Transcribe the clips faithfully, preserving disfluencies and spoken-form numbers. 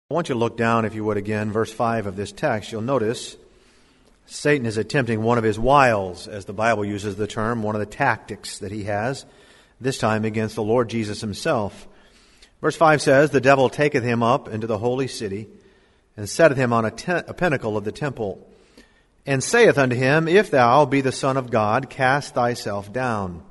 I want you to look down, if you would, again, verse five of this text. You'll notice Satan is attempting one of his wiles, as the Bible uses the term, one of the tactics that he has, this time against the Lord Jesus himself. Verse five says, "The devil taketh him up into the holy city, and setteth him on a, te- a pinnacle of the temple, and saith unto him, If thou be the Son of God, cast thyself down.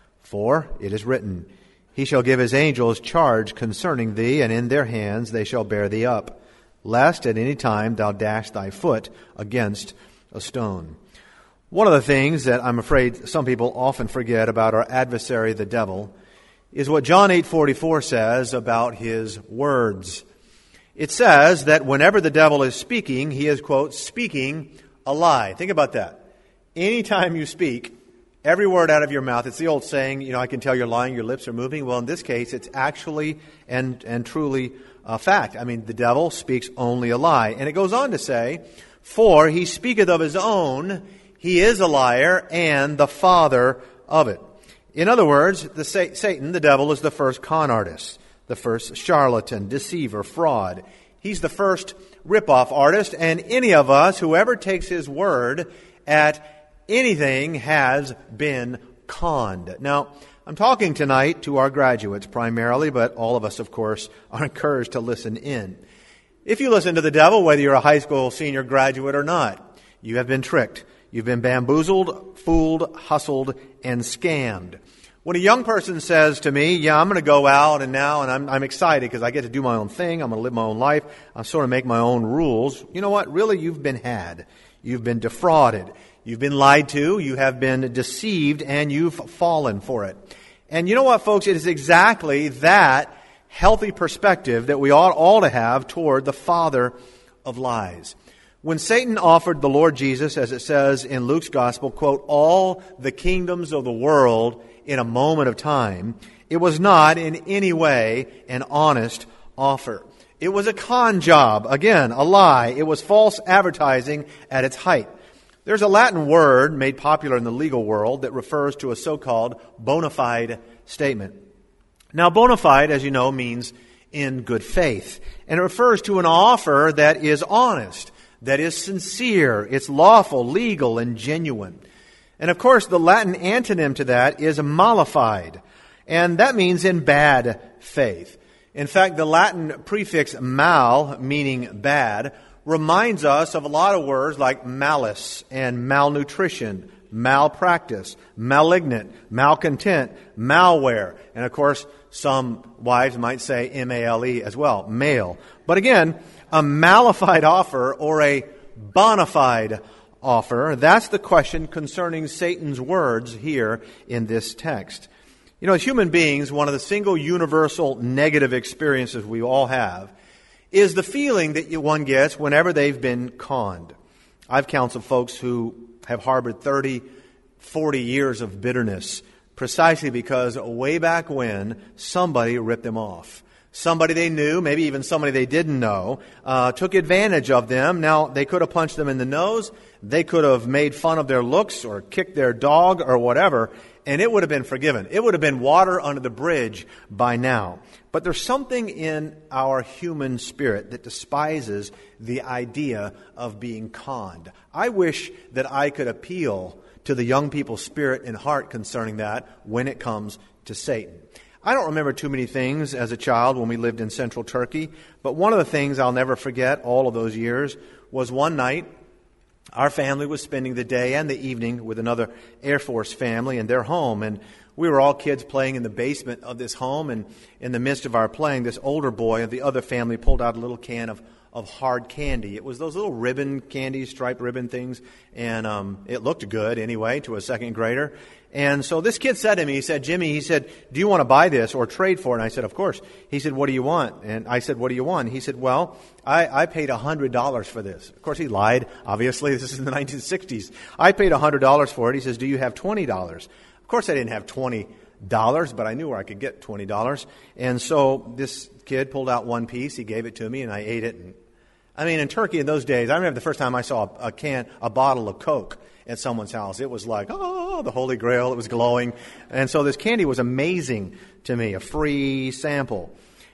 For it is written, He shall give his angels charge concerning thee, and in their hands they shall bear thee up, lest at any time thou dash thy foot against a stone." One of the things that I'm afraid some people often forget about our adversary, the devil, is what John eight forty-four says about his words. It says that whenever the devil is speaking, he is, quote, speaking a lie. Think about that. Anytime you speak, every word out of your mouth, it's the old saying, you know, I can tell you're lying, your lips are moving. Well, in this case, it's actually and, and truly a fact. I mean, the devil speaks only a lie. And it goes on to say, "For he speaketh of his own, he is a liar and the father of it." In other words, the Satan, the devil, is the first con artist, the first charlatan, deceiver, fraud. He's the first rip-off artist, and any of us, whoever takes his word at anything, has been conned. Now, I'm talking tonight to our graduates primarily, but all of us, of course, are encouraged to listen in. If you listen to the devil, whether you're a high school senior graduate or not, you have been tricked. You've been bamboozled, fooled, hustled, and scammed. When a young person says to me, yeah, I'm going to go out and now, and I'm, I'm excited because I get to do my own thing, I'm going to live my own life, I'm sort of make my own rules, you know what? Really, you've been had. You've been defrauded. You've been lied to, you have been deceived, and you've fallen for it. And you know what, folks? It is exactly that healthy perspective that we ought all to have toward the father of lies. When Satan offered the Lord Jesus, as it says in Luke's gospel, quote, all the kingdoms of the world in a moment of time, it was not in any way an honest offer. It was a con job, again, a lie. It was false advertising at its height. There's a Latin word made popular in the legal world that refers to a so-called bona fide statement. Now, bona fide, as you know, means in good faith. And it refers to an offer that is honest, that is sincere, it's lawful, legal, and genuine. And of course, the Latin antonym to that is malafide. And that means in bad faith. In fact, the Latin prefix mal, meaning bad, reminds us of a lot of words like malice and malnutrition, malpractice, malignant, malcontent, malware. And of course, some wives might say M A L E as well, male. But again, a malified offer or a bona fide offer, that's the question concerning Satan's words here in this text. You know, as human beings, one of the single universal negative experiences we all have is the feeling that one gets whenever they've been conned. I've counseled folks who have harbored thirty, forty years of bitterness precisely because way back when somebody ripped them off. Somebody they knew, maybe even somebody they didn't know, uh, took advantage of them. Now, they could have punched them in the nose. They could have made fun of their looks or kicked their dog or whatever, and it would have been forgiven. It would have been water under the bridge by now. But there's something in our human spirit that despises the idea of being conned. I wish that I could appeal to the young people's spirit and heart concerning that when it comes to Satan. I don't remember too many things as a child when we lived in central Turkey, but one of the things I'll never forget all of those years was one night our family was spending the day and the evening with another Air Force family in their home, and we were all kids playing in the basement of this home, and in the midst of our playing, this older boy of the other family pulled out a little can of, of hard candy. It was those little ribbon candies, striped ribbon things, and um, it looked good anyway to a second grader. And so this kid said to me, he said, Jimmy, he said, do you want to buy this or trade for it? And I said, of course. He said, what do you want? And I said, what do you want? He said, well, I, I paid one hundred dollars for this. Of course, he lied. Obviously, this is in the nineteen sixties. I paid one hundred dollars for it. He says, do you have twenty dollars? Of course, I didn't have twenty dollars, but I knew where I could get twenty dollars. And so this kid pulled out one piece. He gave it to me, and I ate it. And I mean, in Turkey in those days, I remember the first time I saw a, a can, a bottle of Coke at someone's house. It was like, oh, the Holy Grail. It was glowing. And so this candy was amazing to me, a free sample.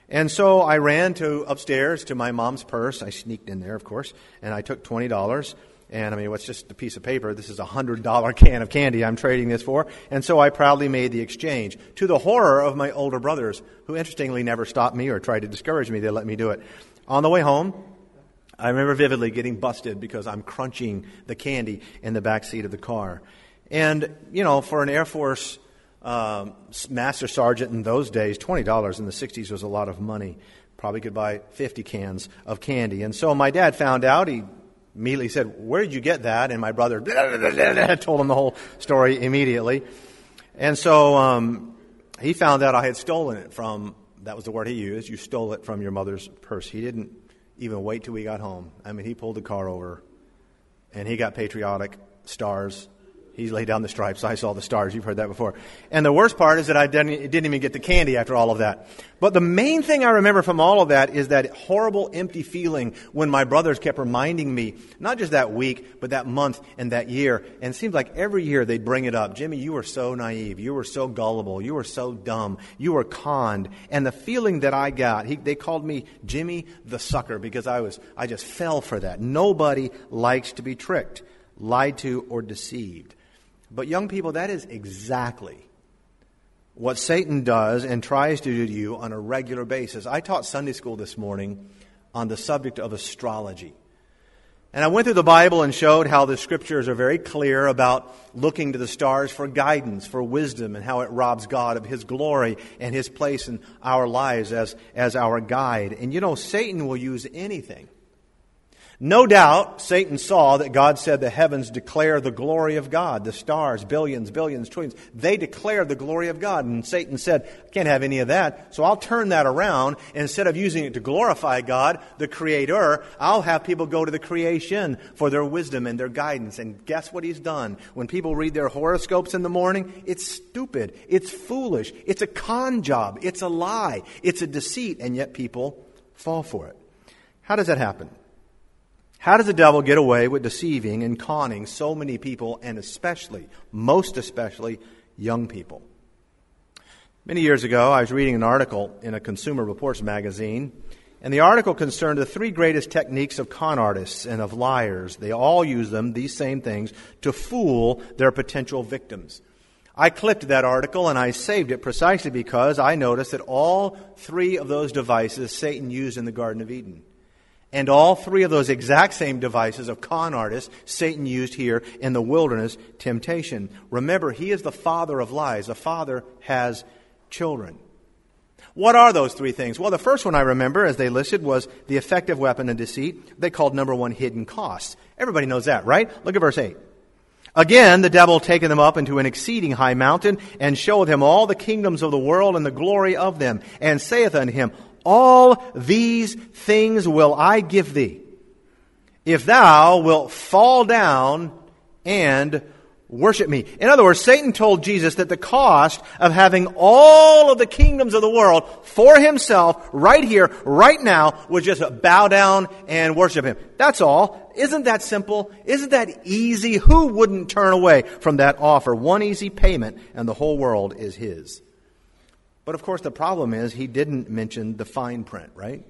And so I ran to upstairs to my mom's purse. I sneaked in there, of course, and I took twenty dollars. And I mean, what's just a piece of paper? This is a one hundred dollars can of candy I'm trading this for. And so I proudly made the exchange, to the horror of my older brothers, who interestingly never stopped me or tried to discourage me. They let me do it. On the way home, I remember vividly getting busted because I'm crunching the candy in the back seat of the car. And, you know, for an Air Force um, master sergeant in those days, twenty dollars in the sixties was a lot of money. Probably could buy fifty cans of candy. And so my dad found out. He immediately said, "Where did you get that?" And my brother blah, blah, blah, blah, told him the whole story immediately. And so um, he found out I had stolen it from, that was the word he used, you stole it from your mother's purse. He didn't even wait till we got home. I mean, he pulled the car over, and he got patriotic stars. He laid down the stripes. I saw the stars. You've heard that before. And the worst part is that I didn't, didn't even get the candy after all of that. But the main thing I remember from all of that is that horrible, empty feeling when my brothers kept reminding me, not just that week, but that month and that year. And it seemed like every year they'd bring it up. Jimmy, you were so naive. You were so gullible. You were so dumb. You were conned. And the feeling that I got, he, they called me Jimmy the sucker because I was, I just fell for that. Nobody likes to be tricked, lied to, or deceived. But young people, that is exactly what Satan does and tries to do to you on a regular basis. I taught Sunday school this morning on the subject of astrology. And I went through the Bible and showed how the Scriptures are very clear about looking to the stars for guidance, for wisdom, and how it robs God of His glory and His place in our lives as, as our guide. And you know, Satan will use anything. No doubt, Satan saw that God said the heavens declare the glory of God. The stars, billions, billions, trillions, they declare the glory of God. And Satan said, I can't have any of that, so I'll turn that around. Instead of using it to glorify God, the Creator, I'll have people go to the creation for their wisdom and their guidance. And guess what he's done? When people read their horoscopes in the morning, it's stupid, it's foolish, it's a con job, it's a lie, it's a deceit, and yet people fall for it. How does that happen? How does the devil get away with deceiving and conning so many people, and especially, most especially, young people? Many years ago, I was reading an article in a Consumer Reports magazine, and the article concerned the three greatest techniques of con artists and of liars. They all use them, these same things, to fool their potential victims. I clipped that article and I saved it precisely because I noticed that all three of those devices Satan used in the Garden of Eden. And all three of those exact same devices of con artists Satan used here in the wilderness temptation. Remember, he is the father of lies. A father has children. What are those three things? Well, the first one I remember, as they listed, was the effective weapon of deceit. They called number one hidden costs. Everybody knows that, right? Look at verse eight. Again, the devil taken them up into an exceeding high mountain, and showeth him all the kingdoms of the world and the glory of them, and saith unto him, all these things will I give thee, if thou wilt fall down and worship me. In other words, Satan told Jesus that the cost of having all of the kingdoms of the world for himself right here, right now, was just bow down and worship him. That's all. Isn't that simple? Isn't that easy? Who wouldn't turn away from that offer? One easy payment and the whole world is his. But of course, the problem is he didn't mention the fine print, right?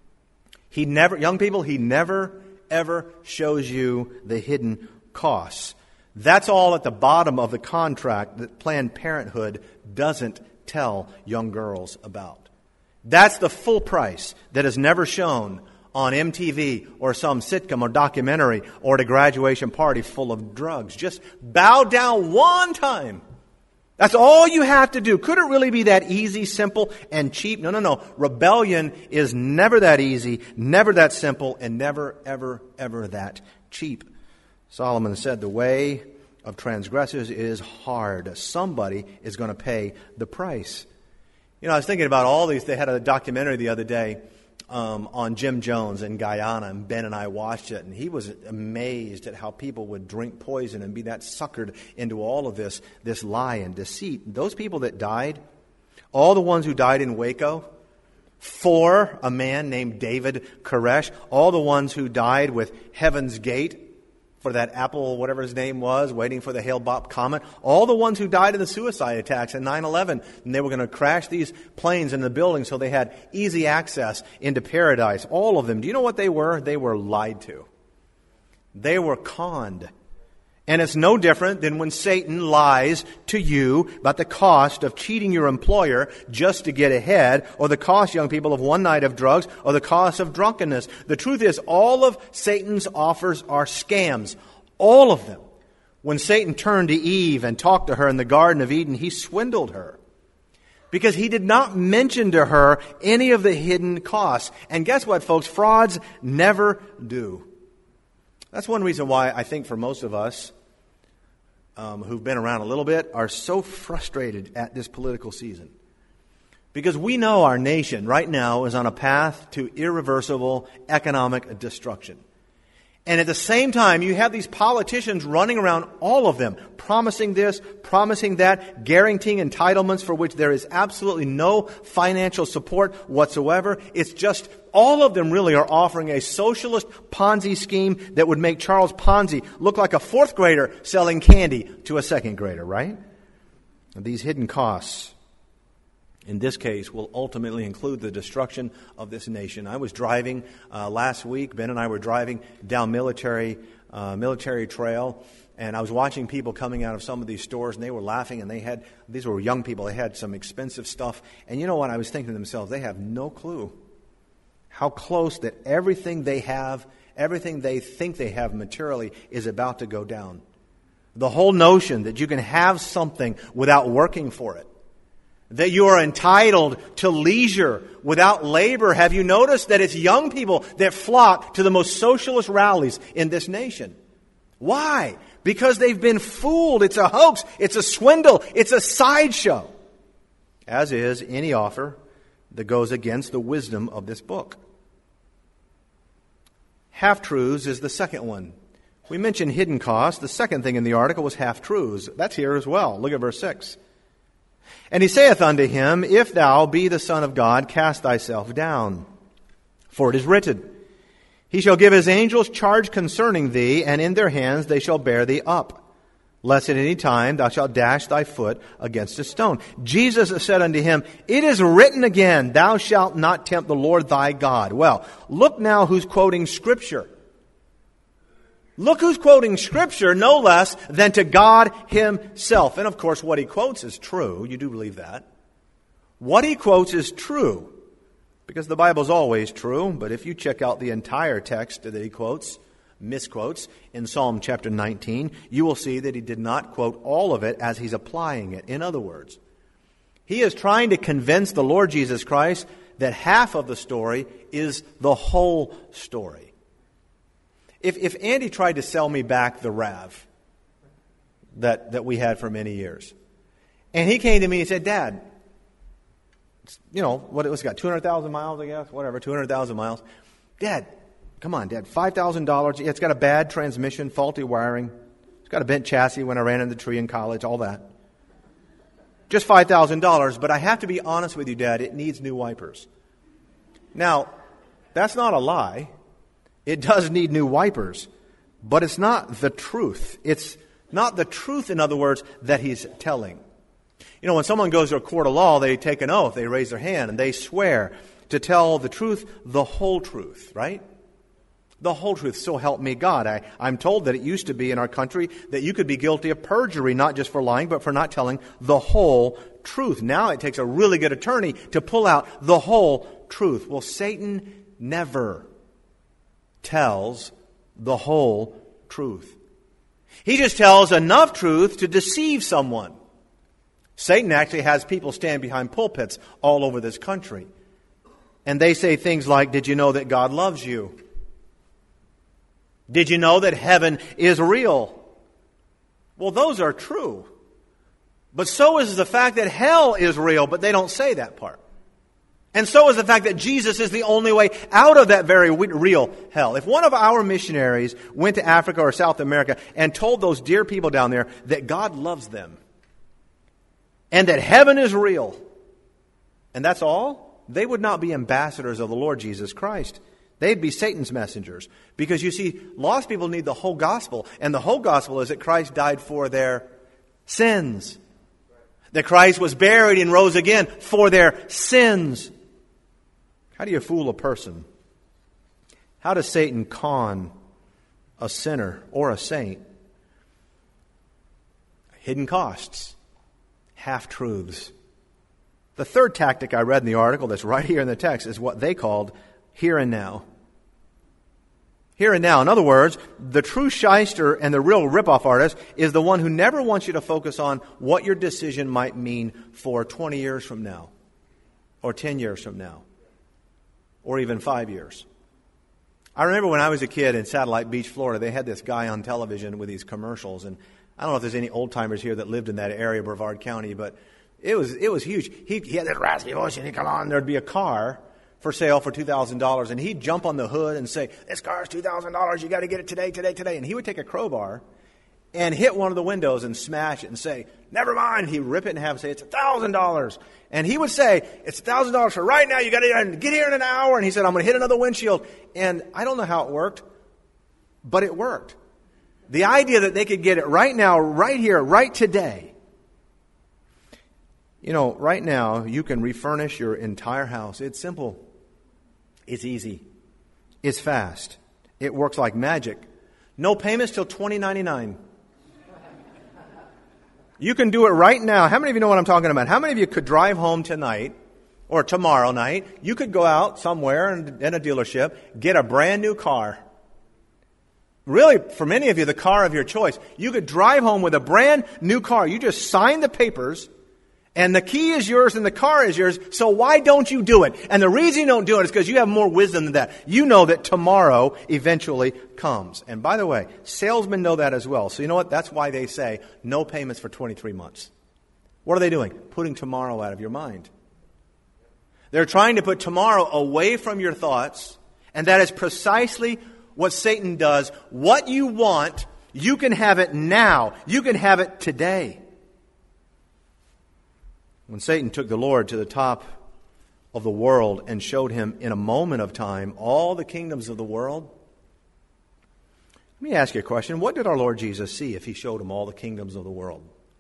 He never, young people, he never, ever shows you the hidden costs. That's all at the bottom of the contract that Planned Parenthood doesn't tell young girls about. That's the full price that is never shown on M T V or some sitcom or documentary or at a graduation party full of drugs. Just bow down one time. That's all you have to do. Could it really be that easy, simple, and cheap? No, no, no. Rebellion is never that easy, never that simple, and never, ever, ever that cheap. Solomon said the way of transgressors is hard. Somebody is going to pay the price. You know, I was thinking about all these. They had a documentary the other day um, on Jim Jones in Guyana, and Ben and I watched it, and he was amazed at how people would drink poison and be that suckered into all of this, this lie and deceit. Those people that died, all the ones who died in Waco, for a man named David Koresh, all the ones who died with Heaven's Gate, for that Apple, whatever his name was, waiting for the Hale-Bopp comet. All the ones who died in the suicide attacks in nine eleven. And they were going to crash these planes in the building so they had easy access into paradise. All of them. Do you know what they were? They were lied to. They were conned. And it's no different than when Satan lies to you about the cost of cheating your employer just to get ahead, or the cost, young people, of one night of drugs, or the cost of drunkenness. The truth is, all of Satan's offers are scams. All of them. When Satan turned to Eve and talked to her in the Garden of Eden, he swindled her. Because he did not mention to her any of the hidden costs. And guess what, folks? Frauds never do. That's one reason why I think for most of us um, who've been around a little bit are so frustrated at this political season. Because we know our nation right now is on a path to irreversible economic destruction. And at the same time, you have these politicians running around, all of them, promising this, promising that, guaranteeing entitlements for which there is absolutely no financial support whatsoever. It's just, all of them really are offering a socialist Ponzi scheme that would make Charles Ponzi look like a fourth grader selling candy to a second grader, right? And these hidden costs, in this case, will ultimately include the destruction of this nation. I was driving uh, last week. Ben and I were driving down military uh, military trail, and I was watching people coming out of some of these stores, and they were laughing, and they had, these were young people, they had some expensive stuff. And you know what? I was thinking to themselves, they have no clue how close that everything they have, everything they think they have materially is about to go down. The whole notion that you can have something without working for it, that you are entitled to leisure without labor. Have you noticed that it's young people that flock to the most socialist rallies in this nation? Why? Because they've been fooled. It's a hoax. It's a swindle. It's a sideshow. As is any offer that goes against the wisdom of this book. Half-truths is the second one. We mentioned hidden costs. The second thing in the article was half-truths. That's here as well. Look at verse six. And he saith unto him, If thou be the Son of God, cast thyself down. For it is written, He shall give his angels charge concerning thee, and in their hands they shall bear thee up, lest at any time thou shalt dash thy foot against a stone. Jesus said unto him, It is written again, Thou shalt not tempt the Lord thy God. Well, look now who's quoting Scripture. Look who's quoting Scripture, no less than to God Himself. And of course, what he quotes is true. You do believe that. What he quotes is true, because the Bible's always true. But if you check out the entire text that he quotes, misquotes, in Psalm chapter nineteen, you will see that he did not quote all of it as he's applying it. In other words, he is trying to convince the Lord Jesus Christ that half of the story is the whole story. If if Andy tried to sell me back the RAV that, that we had for many years, and he came to me and said, Dad, you know, what it was got, two hundred thousand miles, I guess, whatever, two hundred thousand miles. Dad, come on, Dad, five thousand dollars. It's got a bad transmission, faulty wiring. It's got a bent chassis when I ran into the tree in college, all that. Just five thousand dollars, but I have to be honest with you, Dad, it needs new wipers. Now, that's not a lie. It does need new wipers, but it's not the truth. It's not the truth, in other words, that he's telling. You know, when someone goes to a court of law, they take an oath, they raise their hand, and they swear to tell the truth, the whole truth, right? The whole truth. So help me God. I, I'm told that it used to be in our country that you could be guilty of perjury, not just for lying, but for not telling the whole truth. Now it takes a really good attorney to pull out the whole truth. Well, Satan never tells the whole truth. He just tells enough truth to deceive someone. Satan actually has people stand behind pulpits all over this country. And they say things like, did you know that God loves you? Did you know that heaven is real? Well, those are true. But so is the fact that hell is real, but they don't say that part. And so is the fact that Jesus is the only way out of that very real hell. If one of our missionaries went to Africa or South America and told those dear people down there that God loves them and that heaven is real, and that's all, they would not be ambassadors of the Lord Jesus Christ. They'd be Satan's messengers. Because you see, lost people need the whole gospel. And the whole gospel is that Christ died for their sins. That Christ was buried and rose again for their sins. How do you fool a person? How does Satan con a sinner or a saint? Hidden costs. Half-truths. The third tactic I read in the article that's right here in the text is what they called here and now. Here and now. In other words, the true shyster and the real ripoff artist is the one who never wants you to focus on what your decision might mean for twenty years from now, or ten years from now, or even five years. I remember when I was a kid in Satellite Beach, Florida, they had this guy on television with these commercials, and I don't know if there's any old-timers here that lived in that area, Brevard County, but it was it was huge. He, he had this raspy voice, and he'd come on, there'd be a car for sale for two thousand dollars, and he'd jump on the hood and say, "This car's two thousand dollars, you got to get it today, today, today." And he would take a crowbar and hit one of the windows and smash it and say, "Never mind." He'd rip it in half and say, "It's one thousand dollars. And he would say, "It's one thousand dollars for right now, you got to get here in an hour." And he said, "I'm going to hit another windshield." And I don't know how it worked, but it worked. The idea that they could get it right now, right here, right today. You know, right now, you can refurnish your entire house. It's simple. It's easy. It's fast. It works like magic. No payments till twenty ninety-nine. You can do it right now. How many of you know what I'm talking about? How many of you could drive home tonight or tomorrow night? You could go out somewhere in, in a dealership, get a brand new car. Really, for many of you, the car of your choice. You could drive home with a brand new car. You just sign the papers, and the key is yours and the car is yours, so why don't you do it? And the reason you don't do it is because you have more wisdom than that. You know that tomorrow eventually comes. And by the way, salesmen know that as well. So you know what? That's why they say no payments for twenty-three months. What are they doing? Putting tomorrow out of your mind. They're trying to put tomorrow away from your thoughts, and that is precisely what Satan does. What you want, you can have it now. You can have it today. When Satan took the Lord to the top of the world and showed him in a moment of time all the kingdoms of the world, let me ask you a question. What did our Lord Jesus see if he showed him all the kingdoms of the world?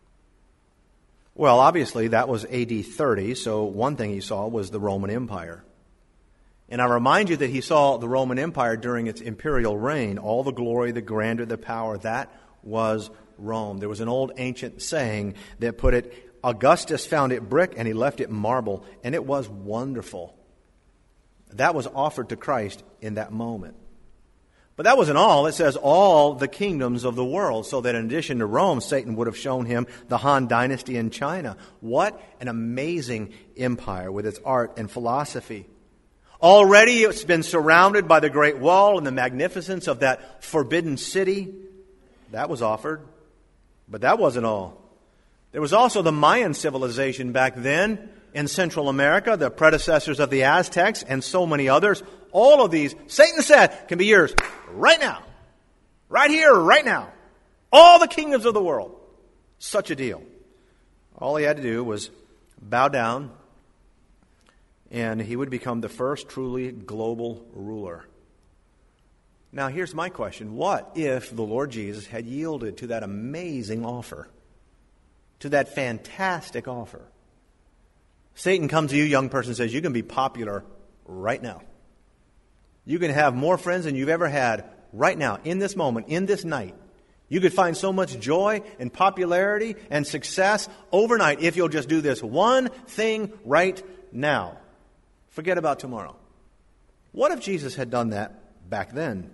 Well, obviously that was A D thirty, so one thing he saw was the Roman Empire. And I remind you that he saw the Roman Empire during its imperial reign. All the glory, the grandeur, the power, that was Rome. There was an old ancient saying that put it, Augustus found it brick and he left it marble, and it was wonderful. That was offered to Christ in that moment. But that wasn't all. It says all the kingdoms of the world, so that in addition to Rome, Satan would have shown him the Han Dynasty in China. What an amazing empire with its art and philosophy. Already it's been surrounded by the Great Wall and the magnificence of that forbidden city. That was offered. But that wasn't all. There was also the Mayan civilization back then in Central America, the predecessors of the Aztecs and so many others. All of these, Satan said, can be yours right now. Right here, right now. All the kingdoms of the world. Such a deal. All he had to do was bow down, and he would become the first truly global ruler. Now, here's my question. What if the Lord Jesus had yielded to that amazing offer? To that fantastic offer? Satan comes to you, young person, and says, you can be popular right now. You can have more friends than you've ever had right now, in this moment, in this night. You could find so much joy and popularity and success overnight if you'll just do this one thing right now. Forget about tomorrow. What if Jesus had done that back then?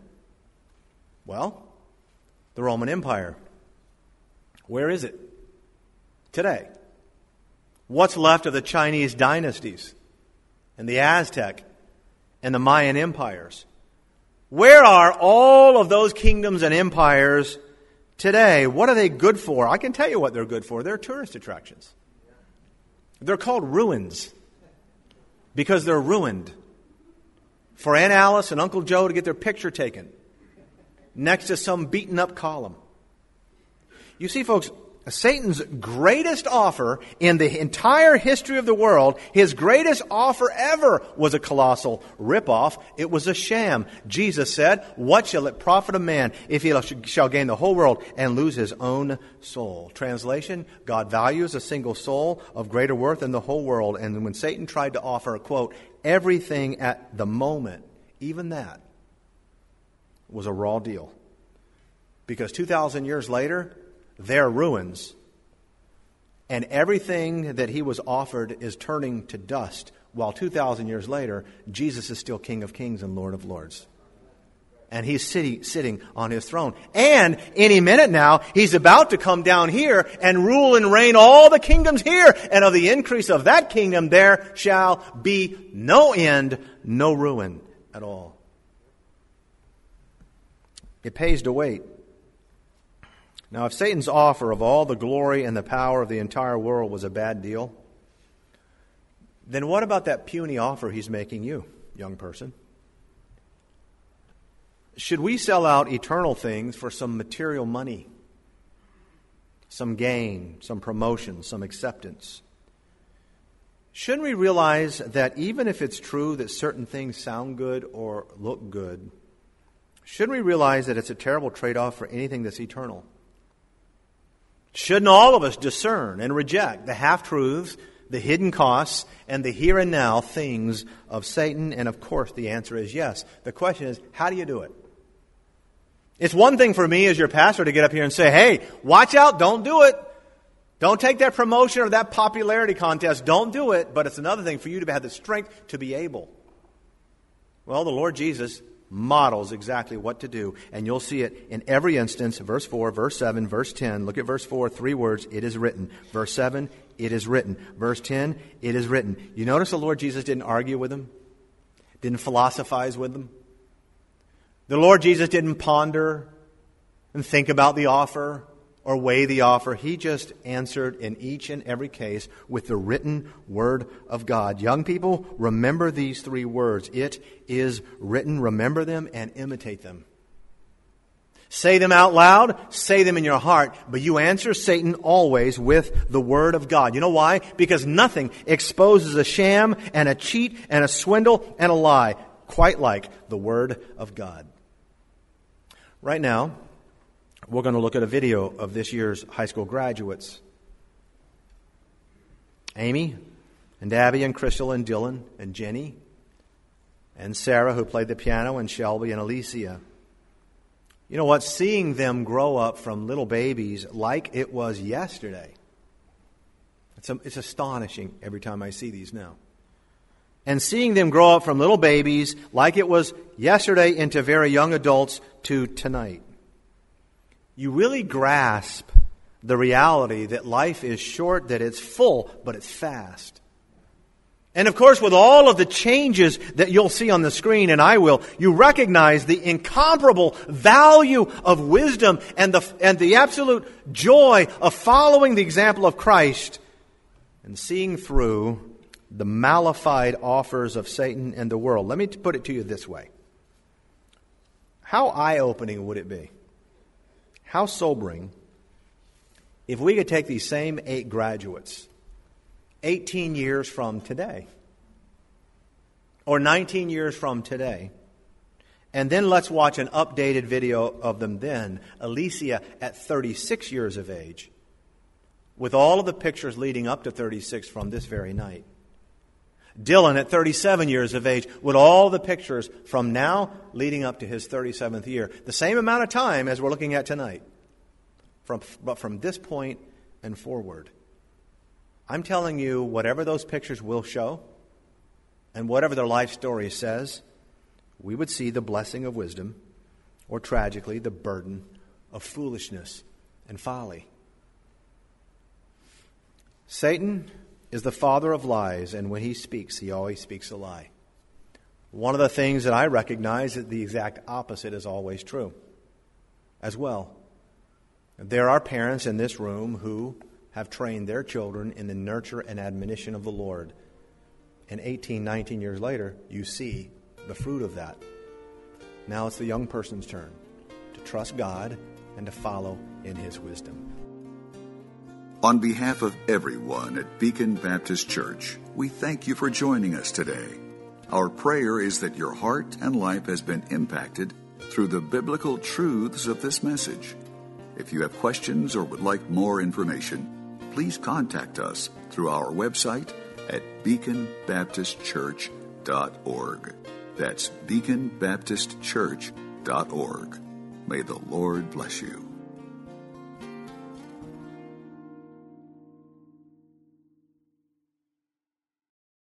Well, the Roman Empire. Where is it today? What's left of the Chinese dynasties and the Aztec and the Mayan empires? Where are all of those kingdoms and empires today? What are they good for? I can tell you what they're good for. They're tourist attractions. They're called ruins because they're ruined. For Aunt Alice and Uncle Joe to get their picture taken next to some beaten up column. You see, folks, Satan's greatest offer in the entire history of the world, his greatest offer ever, was a colossal ripoff. It was a sham. Jesus said, "What shall it profit a man if he shall gain the whole world and lose his own soul?" Translation, God values a single soul of greater worth than the whole world. And when Satan tried to offer, quote, everything at the moment, even that was a raw deal. Because two thousand years later, they're ruins. And everything that he was offered is turning to dust. While two thousand years later, Jesus is still King of Kings and Lord of Lords. And he's sitting, sitting on his throne. And any minute now, he's about to come down here and rule and reign all the kingdoms here. And of the increase of that kingdom, there shall be no end, no ruin at all. It pays to wait. Now, if Satan's offer of all the glory and the power of the entire world was a bad deal, then what about that puny offer he's making you, young person? Should we sell out eternal things for some material money, some gain, some promotion, some acceptance? Shouldn't we realize that even if it's true that certain things sound good or look good, shouldn't we realize that it's a terrible trade-off for anything that's eternal? Shouldn't all of us discern and reject the half-truths, the hidden costs, and the here and now things of Satan? And of course the answer is yes. The question is, how do you do it? It's one thing for me as your pastor to get up here and say, hey, watch out, don't do it. Don't take that promotion or that popularity contest. Don't do it. But it's another thing for you to have the strength to be able. Well, the Lord Jesus models exactly what to do. And you'll see it in every instance. Verse four, verse seven, verse ten. Look at verse four, three words, it is written. Verse seven, it is written. Verse ten, it is written. You notice the Lord Jesus didn't argue with them? Didn't philosophize with them? The Lord Jesus didn't ponder and think about the offer or weigh the offer. He just answered in each and every case with the written word of God. Young people, remember these three words. It is written. Remember them and imitate them. Say them out loud. Say them in your heart. But you answer Satan always with the word of God. You know why? Because nothing exposes a sham and a cheat and a swindle and a lie quite like the word of God. Right now, we're going to look at a video of this year's high school graduates. Amy and Abby and Crystal and Dylan and Jenny and Sarah, who played the piano, and Shelby and Alicia. You know what? Seeing them grow up from little babies like it was yesterday, it's, it's astonishing every time I see these now. And seeing them grow up from little babies like it was yesterday into very young adults to tonight. You really grasp the reality that life is short, that it's full, but it's fast. And of course, with all of the changes that you'll see on the screen, and I will, you recognize the incomparable value of wisdom and the, and the absolute joy of following the example of Christ and seeing through the malafide offers of Satan and the world. Let me put it to you this way. How eye-opening would it be? How sobering if we could take these same eight graduates eighteen years from today or nineteen years from today, and then let's watch an updated video of them then, Alicia at thirty-six years of age, with all of the pictures leading up to thirty-six from this very night. Dylan at thirty-seven years of age, with all the pictures from now leading up to his thirty-seventh year. The same amount of time as we're looking at tonight. From, but from this point and forward. I'm telling you, whatever those pictures will show, and whatever their life story says, we would see the blessing of wisdom, or tragically, the burden of foolishness and folly. Satan is the father of lies, and when he speaks, he always speaks a lie. One of the things that I recognize is the exact opposite is always true as well. There are parents in this room who have trained their children in the nurture and admonition of the Lord. And eighteen, nineteen years later, you see the fruit of that. Now it's the young person's turn to trust God and to follow in His wisdom. On behalf of everyone at Beacon Baptist Church, we thank you for joining us today. Our prayer is that your heart and life has been impacted through the biblical truths of this message. If you have questions or would like more information, please contact us through our website at beacon baptist church dot org. That's beacon baptist church dot org. May the Lord bless you.